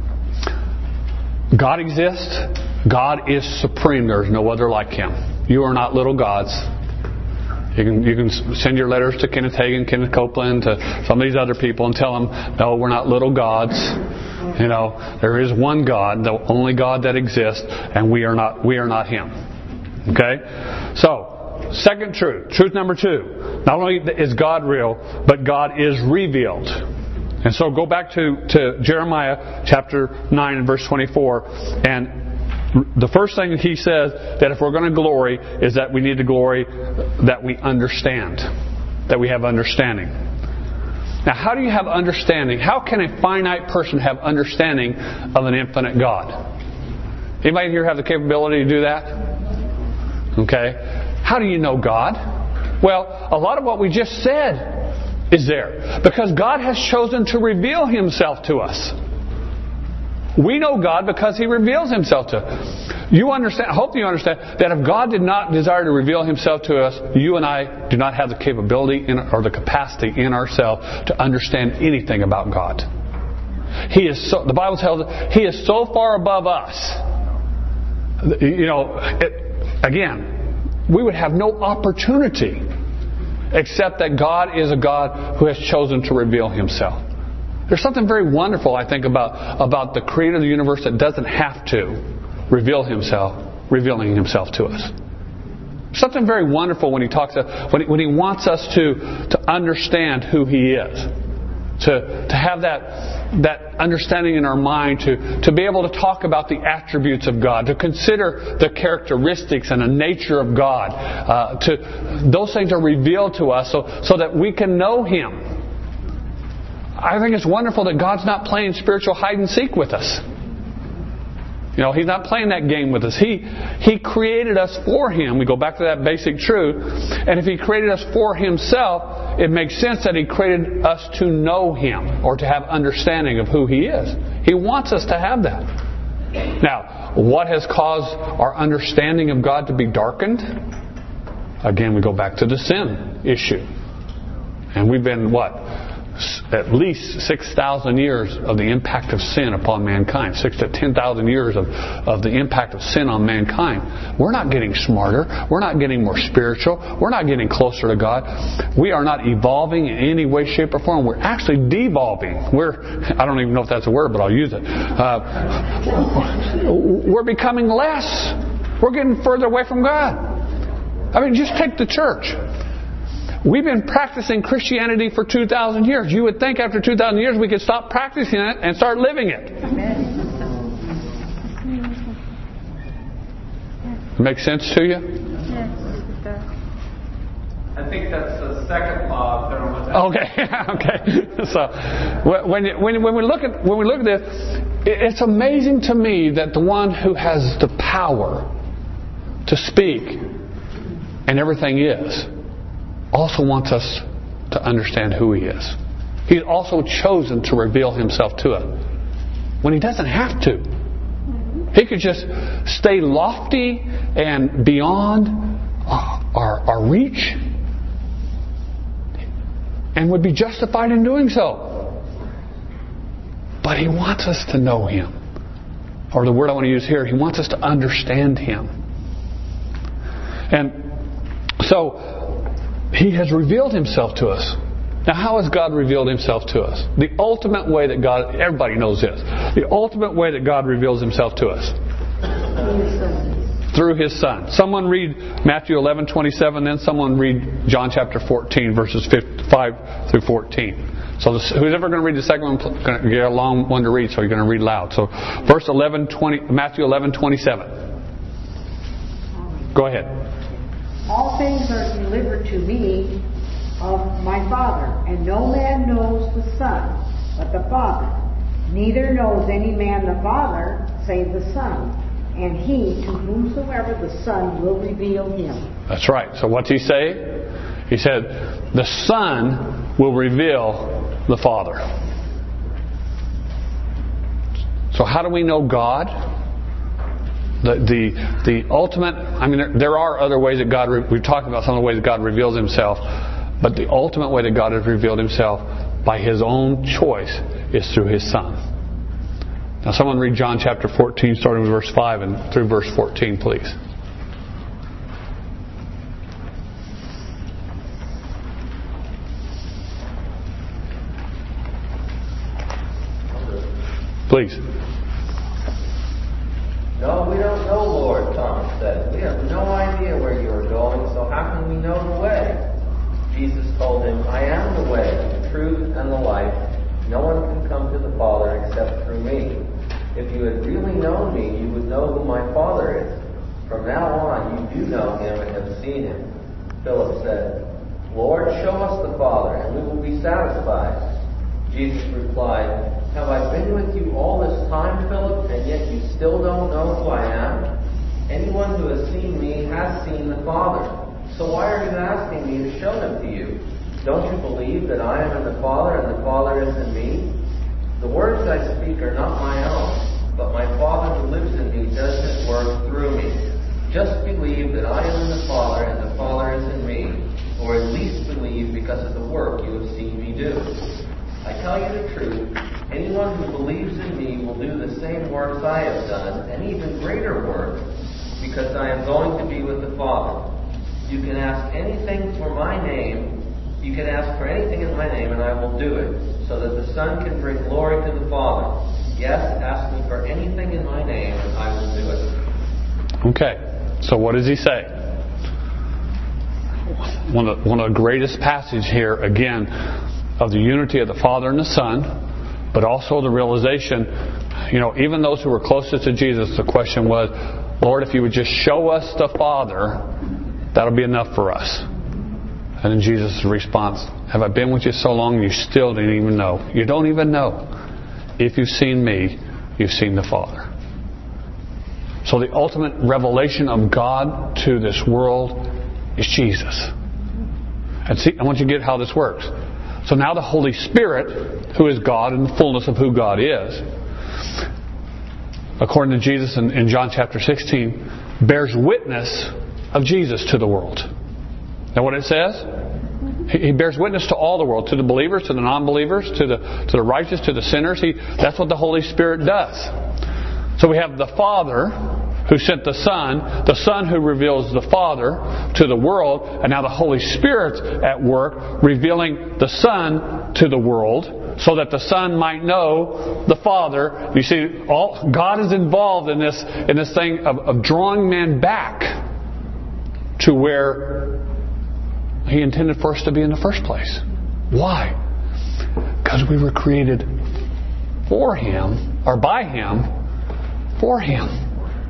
God exists. God is supreme. There is no other like Him. You are not little gods. You can you can send your letters to Kenneth Hagin, Kenneth Copeland, to some of these other people, and tell them, no, we're not little gods. You know, there is one God, the only God that exists, and we are not we are not Him. Okay? So, second truth. Truth number two. Not only is God real, but God is revealed. And so go back to, to Jeremiah chapter nine and verse twenty-four. And the first thing he says, that if we're going to glory, is that we need to glory that we understand. That we have understanding. Now, how do you have understanding? How can a finite person have understanding of an infinite God? Anybody here have the capability to do that? Okay. How do you know God? Well, a lot of what we just said is there. Because God has chosen to reveal Himself to us. We know God because He reveals Himself to us. You understand, I hope you understand that if God did not desire to reveal Himself to us, you and I do not have the capability in, or the capacity in ourselves to understand anything about God. He is so, the Bible tells us, He is so far above us. You know, it, again, we would have no opportunity except that God is a God who has chosen to reveal Himself. There's something very wonderful, I think, about, about the Creator of the universe that doesn't have to reveal Himself, revealing Himself to us. Something very wonderful when He talks, when He, when he wants us to, to understand who He is. To, to have that, that understanding in our mind, to, to be able to talk about the attributes of God, to consider the characteristics and the nature of God. Uh, to, those things are revealed to us so, so that we can know Him. I think it's wonderful that God's not playing spiritual hide and seek with us. You know, He's not playing that game with us. He He created us for Him. We go back to that basic truth. And if He created us for Himself, it makes sense that He created us to know Him or to have understanding of who He is. He wants us to have that. Now, what has caused our understanding of God to be darkened? Again, we go back to the sin issue. And we've been, what? At least six thousand years of the impact of sin upon mankind. six to ten thousand years of, of the impact of sin on mankind. We're not getting smarter. We're not getting more spiritual. We're not getting closer to God. We are not evolving in any way, shape, or form. We're actually devolving. We're, I don't even know if that's a word, but I'll use it. Uh, we're becoming less. We're getting further away from God. I mean, just take the church. We've been practicing Christianity for two thousand years. You would think after two thousand years we could stop practicing it and start living it. Make sense to you? I think that's the second law of thermodynamics. Okay, okay. So when when when we look at when we look at this, it's amazing to me that the one who has the power to speak and everything is, also wants us to understand who He is. He's also chosen to reveal Himself to us when He doesn't have to. He could just stay lofty and beyond our, our reach and would be justified in doing so. But He wants us to know Him. Or the word I want to use here, He wants us to understand Him. And so He has revealed Himself to us. Now, how has God revealed Himself to us? The ultimate way that God, everybody knows this, the ultimate way that God reveals Himself to us. Through His Son. Someone read Matthew eleven twenty-seven, then someone read John chapter fourteen, verses five through fourteen. So this, who's ever going to read the second one, going to get a long one to read, so you're going to read loud. So verse eleven twenty, Matthew eleven twenty-seven. Go ahead. All things are delivered to me of my Father, and no man knows the Son but the Father. Neither knows any man the Father save the Son, and he to whomsoever the Son will reveal Him. That's right. So what's He say? He said, the Son will reveal the Father. So how do we know God? The, the the the ultimate. I mean, there, there are other ways that God. We've talked about some of the ways that God reveals Himself, but the ultimate way that God has revealed Himself by His own choice is through His Son. Now, someone read John chapter fourteen, starting with verse five and through verse fourteen, please. Please. No, we don't know, Lord, Thomas said. We have no idea where you are going, so how can we know the way? Jesus told him, I am the way, the truth, and the life. No one can come to the Father except through me. If you had really known me, you would know who my Father is. From now on, you do know Him and have seen Him. Philip said, Lord, show us the Father, and we will be satisfied. Jesus replied, have I been with you all this time, Philip, and yet you still don't know who I am? Anyone who has seen me has seen the Father. So why are you asking me to show Him to you? Don't you believe that I am in the Father and the Father is in me? The words I speak are not my own, but my Father who lives in me does His work through me. Just believe that I am in the Father and the Father is in me, or at least believe because of the work you have seen me do. I tell you the truth, anyone who believes in me will do the same works I have done, and even greater works, because I am going to be with the Father. You can ask anything for my name, you can ask for anything in my name, and I will do it, so that the Son can bring glory to the Father. Yes, ask me for anything in my name, and I will do it. Okay, so what does He say? One of, one of the greatest passages here, again, of the unity of the Father and the Son, but also the realization, you know, even those who were closest to Jesus, the question was, Lord, if you would just show us the Father, that'll be enough for us. And then Jesus' response, have I been with you so long you still didn't even know? You don't even know. If you've seen me, you've seen the Father. So the ultimate revelation of God to this world is Jesus. And see, I want you to get how this works. So now the Holy Spirit, who is God and the fullness of who God is, according to Jesus in, in John chapter sixteen, bears witness of Jesus to the world. Now what it says? He, he bears witness to all the world, to the believers, to the non-believers, to the to the righteous, to the sinners. He, that's what the Holy Spirit does. So we have the Father who sent the Son, the Son who reveals the Father to the world, and now the Holy Spirit's at work revealing the Son to the world so that the Son might know the Father. You see, all God is involved in this in this thing of, of drawing man back to where He intended for us to be in the first place. Why? Because we were created for Him, or by Him, for Him.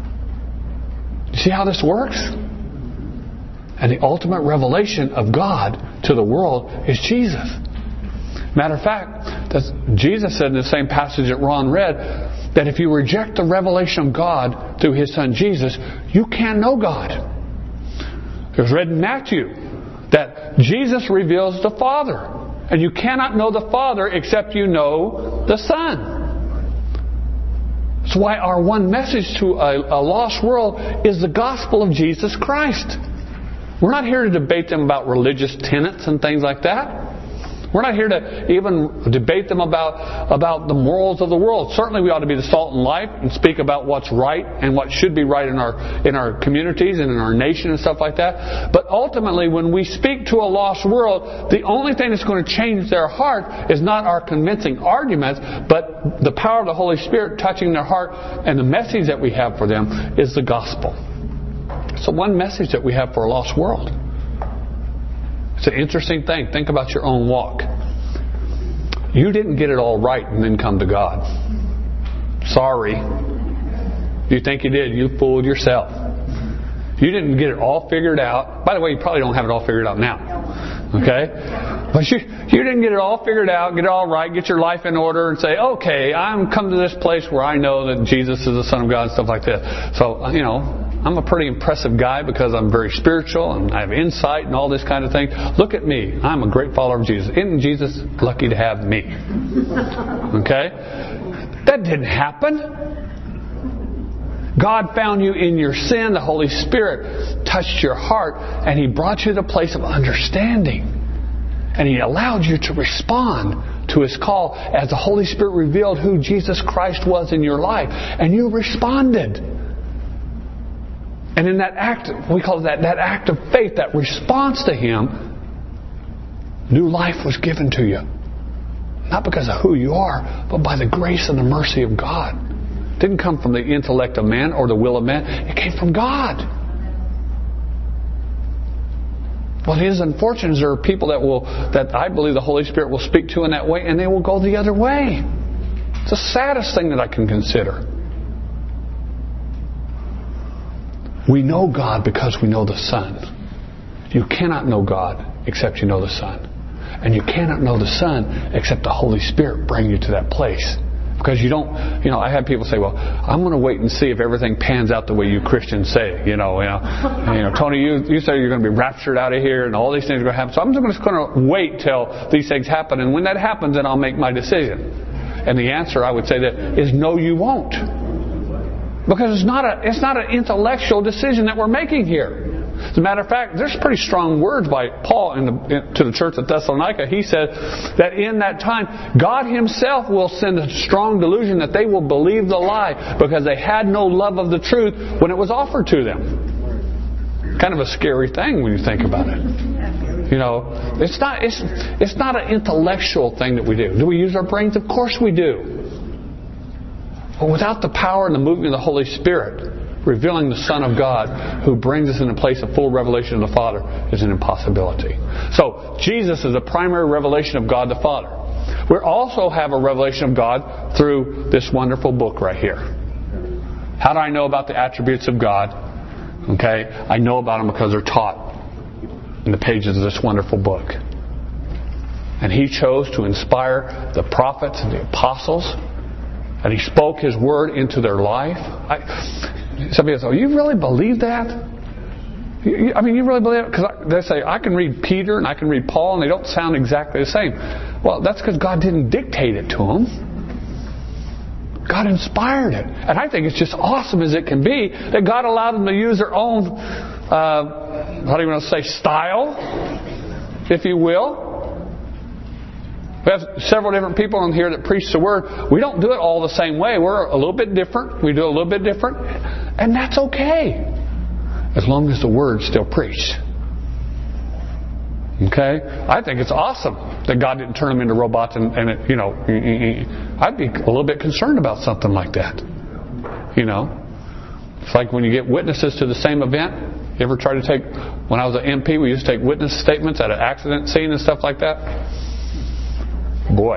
You see how this works? And the ultimate revelation of God to the world is Jesus. Matter of fact, that's, Jesus said in the same passage that Ron read, that if you reject the revelation of God through His Son Jesus, you can't know God. It was read in Matthew that Jesus reveals the Father. And you cannot know the Father except you know the Son. That's why our one message to a, a lost world is the gospel of Jesus Christ. We're not here to debate them about religious tenets and things like that. We're not here to even debate them about, about the morals of the world. Certainly we ought to be the salt and light and speak about what's right and what should be right in our in our communities and in our nation and stuff like that. But ultimately, when we speak to a lost world, the only thing that's going to change their heart is not our convincing arguments, but the power of the Holy Spirit touching their heart, and the message that we have for them is the gospel. It's the one message that we have for a lost world. It's an interesting thing. Think about your own walk. You didn't get it all right and then come to God. Sorry. You think you did. You fooled yourself. You didn't get it all figured out. By the way, you probably don't have it all figured out now. Okay? But you, you didn't get it all figured out, get it all right, get your life in order and say, okay, I'm come to this place where I know that Jesus is the Son of God and stuff like that. So, you know, I'm a pretty impressive guy because I'm very spiritual and I have insight and all this kind of thing. Look at me. I'm a great follower of Jesus. Isn't Jesus lucky to have me? Okay? That didn't happen. God found you in your sin. The Holy Spirit touched your heart, and He brought you to a place of understanding. And He allowed you to respond to His call as the Holy Spirit revealed who Jesus Christ was in your life. And you responded. And in that act, we call it that, that act of faith, that response to Him, new life was given to you. Not because of who you are, but by the grace and the mercy of God. It didn't come from the intellect of man or the will of man. It came from God. What is unfortunate is there are people that will, that I believe the Holy Spirit will speak to in that way, and they will go the other way. It's the saddest thing that I can consider. We know God because we know the Son. You cannot know God except you know the Son. And you cannot know the Son except the Holy Spirit bring you to that place. Because you don't, you know, I have people say, well, I'm going to wait and see if everything pans out the way you Christians say. You know, you know, and, you know Tony, you, you say you're going to be raptured out of here and all these things are going to happen. So I'm just going to wait till these things happen. And when that happens, then I'll make my decision. And the answer, I would say, that is no, you won't. Because it's not a, it's not an intellectual decision that we're making here. As a matter of fact, there's pretty strong words by Paul in the, in, to the church at Thessalonica. He said that in that time, God Himself will send a strong delusion that they will believe the lie because they had no love of the truth when it was offered to them. Kind of a scary thing when you think about it. You know, it's not it's it's not an intellectual thing that we do. Do we use our brains? Of course we do. But without the power and the movement of the Holy Spirit, revealing the Son of God who brings us in a place of full revelation of the Father is an impossibility. So, Jesus is the primary revelation of God the Father. We also have a revelation of God through this wonderful book right here. How do I know about the attributes of God? Okay, I know about them because they're taught in the pages of this wonderful book. And He chose to inspire the prophets and the apostles, and He spoke His word into their life. I, Somebody says, oh, you really believe that? I mean, you really believe it? Because they say, I can read Peter and I can read Paul and they don't sound exactly the same. Well, that's because God didn't dictate it to them. God inspired it. And I think it's just awesome as it can be that God allowed them to use their own, uh, how do you want to say, style, if you will. We have several different people in here that preach the Word. We don't do it all the same way. We're a little bit different. We do it a little bit different. And that's okay. As long as the Word's still preached. Okay? I think it's awesome that God didn't turn them into robots and, and it, you know, I'd be a little bit concerned about something like that. You know? It's like when you get witnesses to the same event. You ever try to take, when I was an M P, we used to take witness statements at an accident scene and stuff like that. Boy,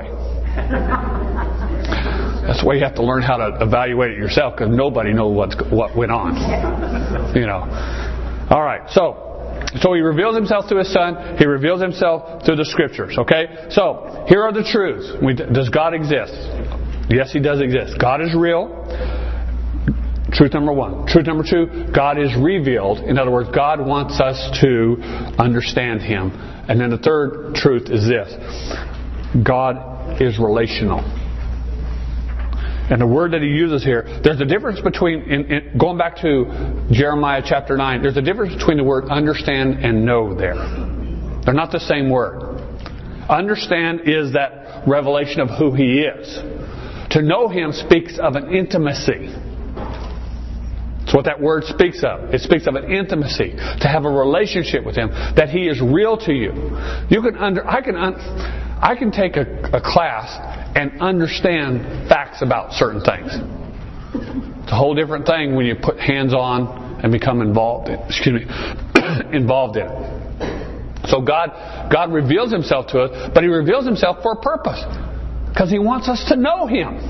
that's why you have to learn how to evaluate it yourself, because nobody knows what's, what went on. You know. All right. So, so He reveals Himself through His Son. He reveals Himself through the Scriptures. Okay. So here are the truths. We, does God exist? Yes, He does exist. God is real. Truth number one. Truth number two. God is revealed. In other words, God wants us to understand Him. And then the third truth is this. God is relational. And the word that He uses here, there's a difference between, in, in, going back to Jeremiah chapter nine, there's a difference between the word understand and know there. They're not the same word. Understand is that revelation of who He is. To know Him speaks of an intimacy. That's what that word speaks of. It speaks of an intimacy. To have a relationship with Him. That He is real to you. You can under, I can un, I can take a, a class and understand facts about certain things. It's a whole different thing when you put hands on and become involved in, excuse me, involved in it. So God, God reveals Himself to us, but He reveals Himself for a purpose. Because He wants us to know Him.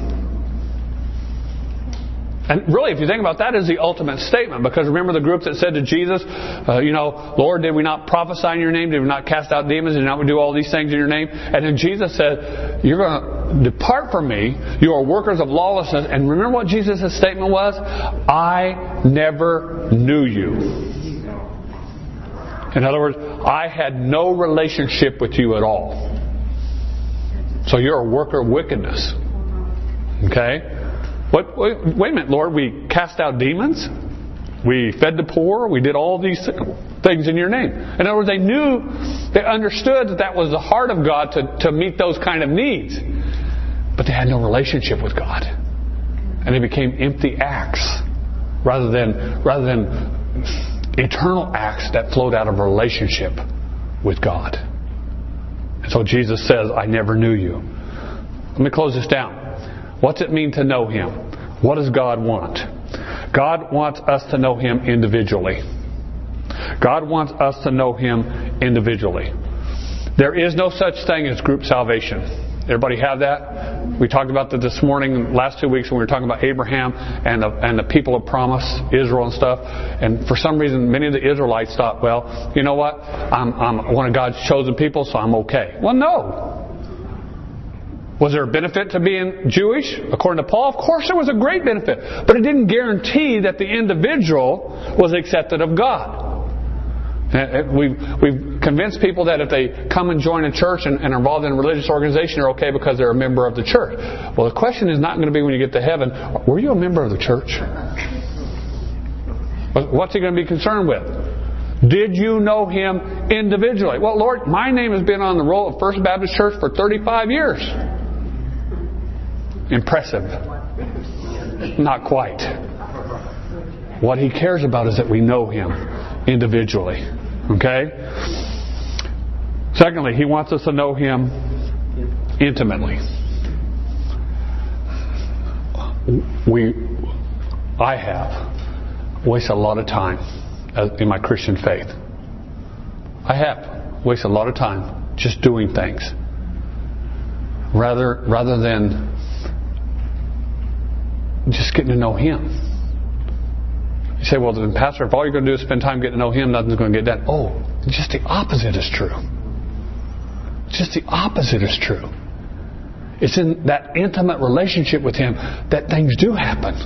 And really, if you think about that, is the ultimate statement. Because remember the group that said to Jesus, uh, you know, Lord, did we not prophesy in Your name? Did we not cast out demons? Did we not do all these things in Your name? And then Jesus said, you're going to depart from me. You are workers of lawlessness. And remember what Jesus' statement was? I never knew you. In other words, I had no relationship with you at all. So you're a worker of wickedness. Okay? What, wait, wait a minute, Lord, we cast out demons? We fed the poor? We did all these things in your name. In other words, they knew, they understood that that was the heart of God to, to meet those kind of needs. But they had no relationship with God. And they became empty acts rather than, rather than eternal acts that flowed out of a relationship with God. And so Jesus says, I never knew you. Let me close this down. What's it mean to know Him? What does God want? God wants us to know Him individually. God wants us to know Him individually. There is no such thing as group salvation. Everybody have that? We talked about that this morning, last two weeks when we were talking about Abraham and the, and the people of promise, Israel and stuff. And for some reason, many of the Israelites thought, well, you know what? I'm, I'm one of God's chosen people, so I'm okay. Well, no. Was there a benefit to being Jewish? According to Paul, of course there was a great benefit. But it didn't guarantee that the individual was accepted of God. We've, we've convinced people that if they come and join a church and, and are involved in a religious organization, they're okay because they're a member of the church. Well, the question is not going to be when you get to heaven, were you a member of the church? What's He going to be concerned with? Did you know Him individually? Well, Lord, my name has been on the roll of First Baptist Church for thirty-five years. Impressive. Not quite. What He cares about is that we know Him individually. Okay? Secondly, He wants us to know Him intimately. We, I have wasted a lot of time in my Christian faith. I have wasted a lot of time just doing things rather rather than just getting to know Him. You say, well, then, Pastor, if all you're going to do is spend time getting to know Him, nothing's going to get done. Oh, just the opposite is true. Just the opposite is true. It's in that intimate relationship with Him that things do happen.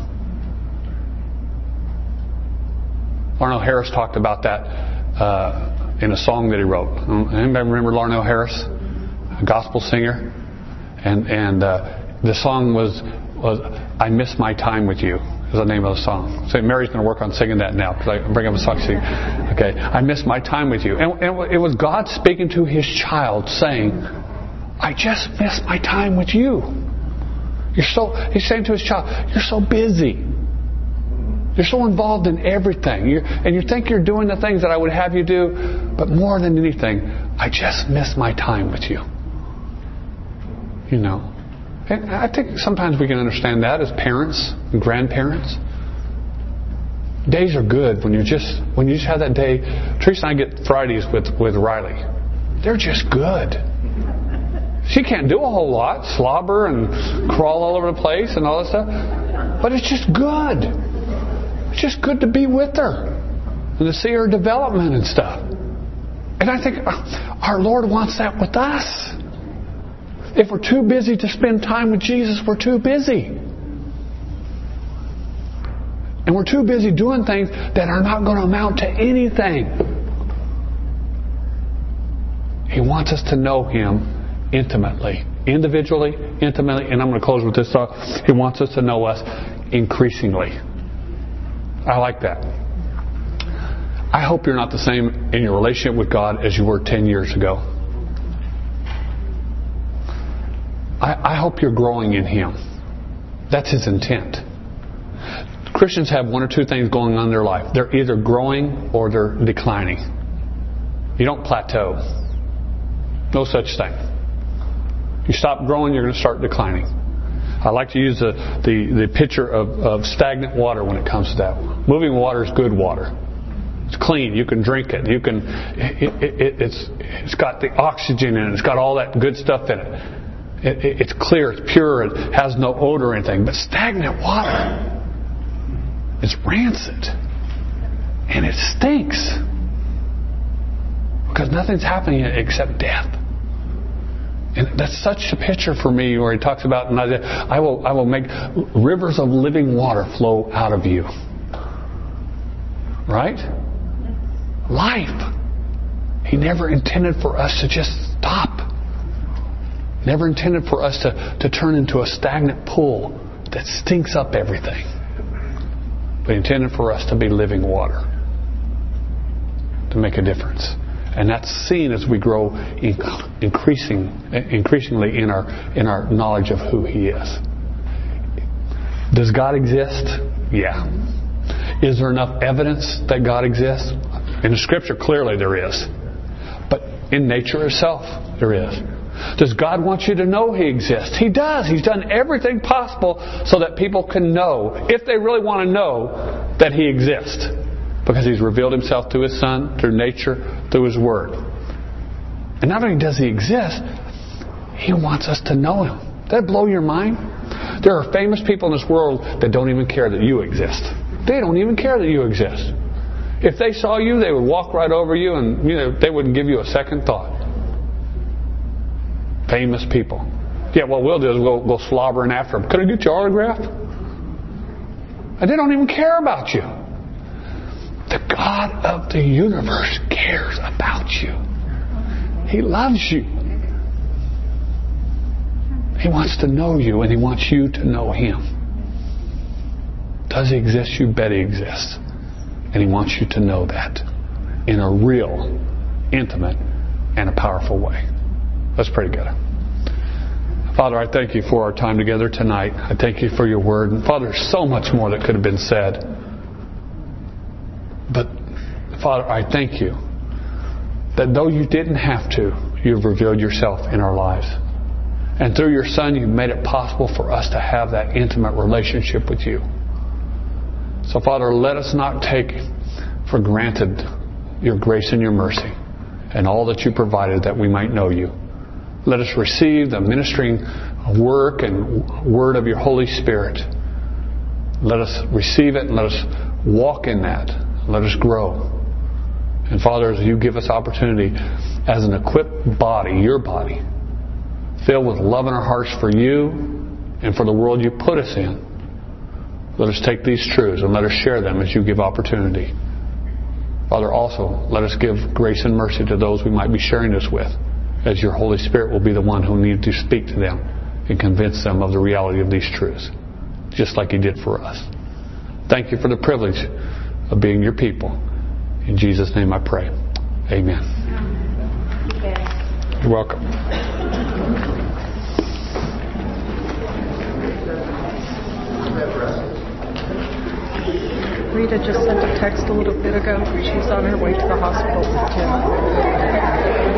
Larnell Harris talked about that uh, in a song that he wrote. Anybody remember Larnell Harris? A gospel singer. And and uh, the song was was I Miss My Time With You is the name of the song. So Mary's going to work on singing that now because I bring up a song singing. Okay, I miss my time with you. And, and it was God speaking to His child saying, I just miss my time with you. You're so. He's saying to His child, you're so busy. You're so involved in everything. You're, and you think you're doing the things that I would have you do, but more than anything, I just miss my time with you. You know. And I think sometimes we can understand that as parents and grandparents. Days are good when you just when you just have that day. Teresa and I get Fridays with, with Riley. They're just good. She can't do a whole lot, slobber and crawl all over the place and all that stuff. But it's just good. It's just good to be with her and to see her development and stuff. And I think our Lord wants that with us. If we're too busy to spend time with Jesus, we're too busy. And we're too busy doing things that are not going to amount to anything. He wants us to know Him intimately. Individually, intimately. And I'm going to close with this thought. He wants us to know us increasingly. I like that. I hope you're not the same in your relationship with God as you were ten years ago. I, I hope you're growing in Him. That's His intent. Christians have one or two things going on in their life. They're either growing or they're declining. You don't plateau. No such thing. You stop growing, you're going to start declining. I like to use the, the, the picture of, of stagnant water when it comes to that. Moving water is good water. It's clean. You can drink it. You can. It, it, it, it's it's got the oxygen in it. It's got all that good stuff in it. It, it. It's clear. It's pure. It has no odor or anything. But stagnant water is rancid, and it stinks because nothing's happening except death. And that's such a picture for me where he talks about, I will, I will make rivers of living water flow out of you. Right? Life. He never intended for us to just stop. Never intended for us to, to turn into a stagnant pool that stinks up everything. But He intended for us to be living water, to make a difference. And that's seen as we grow increasing, increasingly in our in our knowledge of who He is. Does God exist? Yeah. Is there enough evidence that God exists? In the Scripture, clearly there is. But in nature itself, there is. Does God want you to know He exists? He does. He's done everything possible so that people can know, if they really want to know, that He exists. Because He's revealed Himself through His Son, through nature, through His Word. And not only does He exist, He wants us to know Him. Does that blow your mind? There are famous people in this world that don't even care that you exist. They don't even care that you exist. If they saw you, they would walk right over you and you know they wouldn't give you a second thought. Famous people. Yeah, what we'll do is we'll go slobbering after them. Could I get your autograph? And they don't even care about you. The God of the universe cares about you. He loves you. He wants to know you, and He wants you to know Him. Does He exist? You bet He exists. And He wants you to know that in a real, intimate, and a powerful way. Let's pray together. Father, I thank You for our time together tonight. I thank You for Your Word. And Father, there's so much more that could have been said. But Father, I thank You that though You didn't have to, You've revealed Yourself in our lives. And through Your Son, You've made it possible for us to have that intimate relationship with You. So Father, let us not take for granted Your grace and Your mercy and all that You provided that we might know You. Let us receive the ministering work and word of Your Holy Spirit. Let us receive it and let us walk in that. Let us grow. And Father, as You give us opportunity as an equipped body, Your body, filled with love in our hearts for You and for the world You put us in, let us take these truths and let us share them as You give opportunity. Father, also, let us give grace and mercy to those we might be sharing this with, as Your Holy Spirit will be the one who needs to speak to them and convince them of the reality of these truths, just like You did for us. Thank You for the privilege of being Your people. In Jesus' name I pray. Amen. You're welcome. Rita just sent a text a little bit ago. She's on her way to the hospital with Tim.